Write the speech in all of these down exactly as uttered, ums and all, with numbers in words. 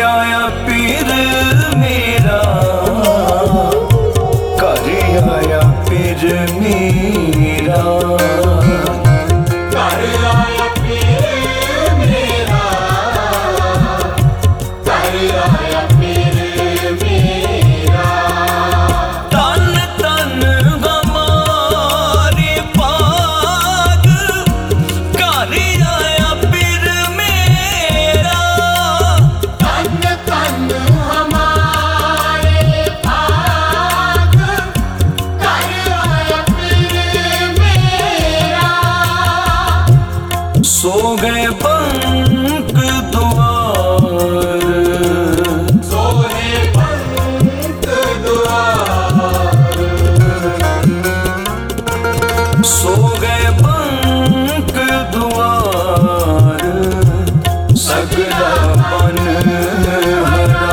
आया पीर मेरा, घर आया पीर मेरा, घर आया पीर मेरा, घर आया पीर मेरा। तन तन हमारे पाग, घर आया पीर मेरा। तन तन हमारे पाग, घर आया पीर मेरा। सो गए बंक द्वार, सोहे बंक द्वार, सो गए बंक द्वार, सगला बन हरा,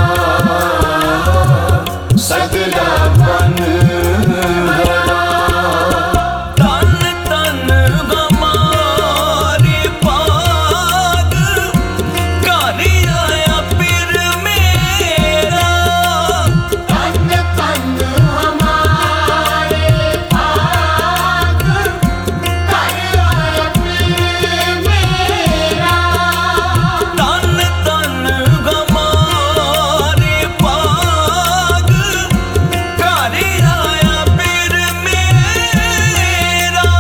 सगला बन हरा। तन तन हमारे पाग, घर आया पीर मेरा। तन तन हमारे पाग, घर आया पीर मेरा। तन तन हमारे पाग, घर आया पीर मेरा।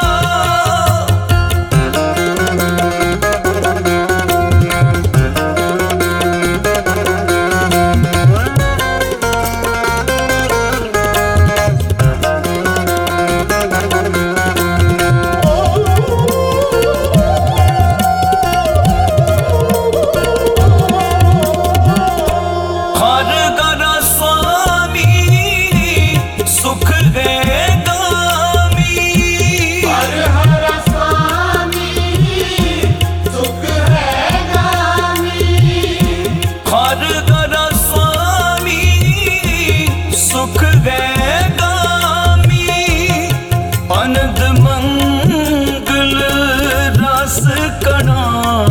हर घर स्वामी, सुख है गामी। हर हर स्वामी, सुख है गामी। हर घर स्वामी, सुख है गामी। अनंत मंगल रस कणा,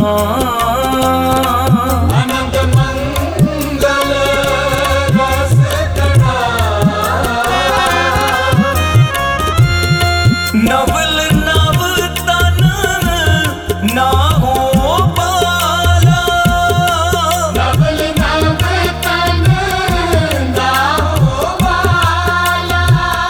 अनंत मंगल रस कणा। नवल नव तन ना हो बाला। नवल नव तन ना हो बाला।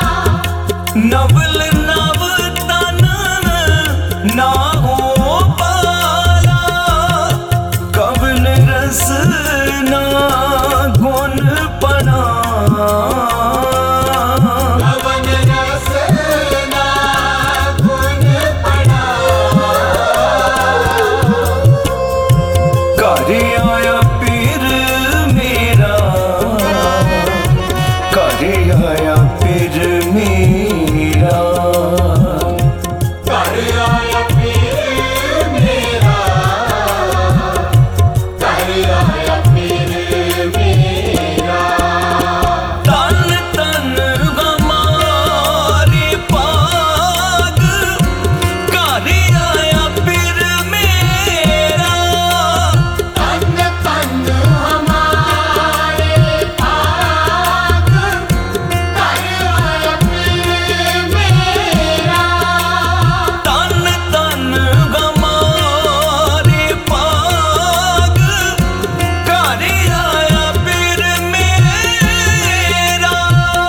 नवल नव तन ना हो बाला। कवन रस ना गुण पना, पवन रस ना गुण पड़ा। घर आया पीर मेरा, घर आया पीर मेरा। घर आया पीर मेरा, घर आया पीर मेरा। तन तन हमारे पाग, घर आया पीर मेरा। तन तन हमारे पाग, घर आया पीर मेरा। तन तन हमारे पाग, घर आया पीर मेरा।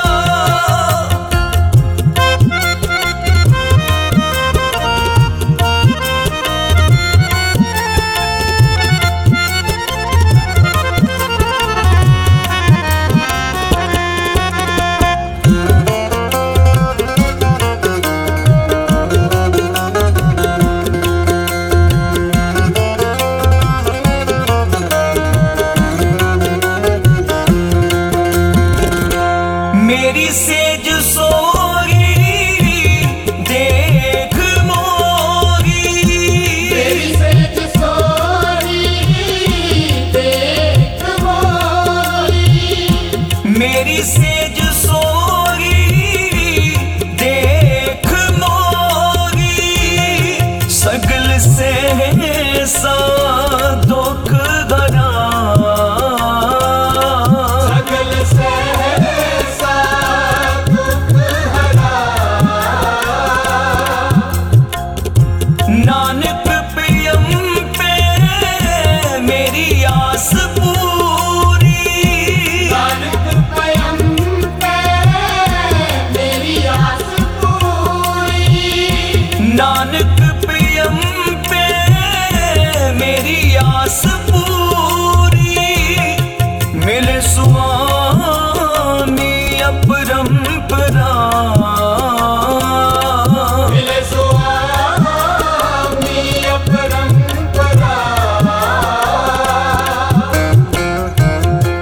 मेरी सेज सोरी देख मोरी। तेरी सेज सोरी देख मोरी। मेरी सेज सोरी देख मोरी। सगल से सा दुख धरा,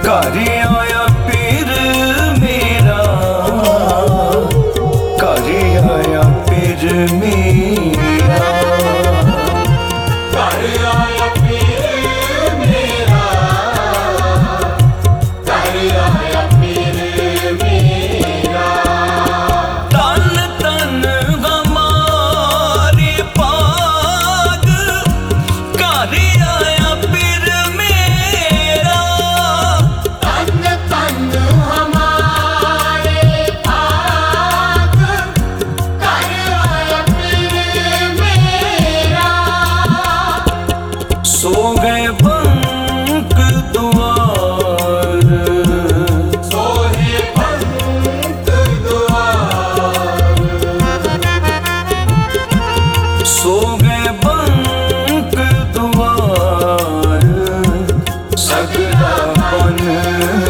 घर आया पीर मेरा, घर आया पीर मेरा, घर आया पीर मेरा, घर आया पीर मेरा। तन तन हमारे पाग, घर आया पीर मेरा। तन तन हमारे पाग, घर आया पीर मेरा। सो गए बंक द्वार, सोहे पंत द्वार, सो गए बंक द्वार, सगला बन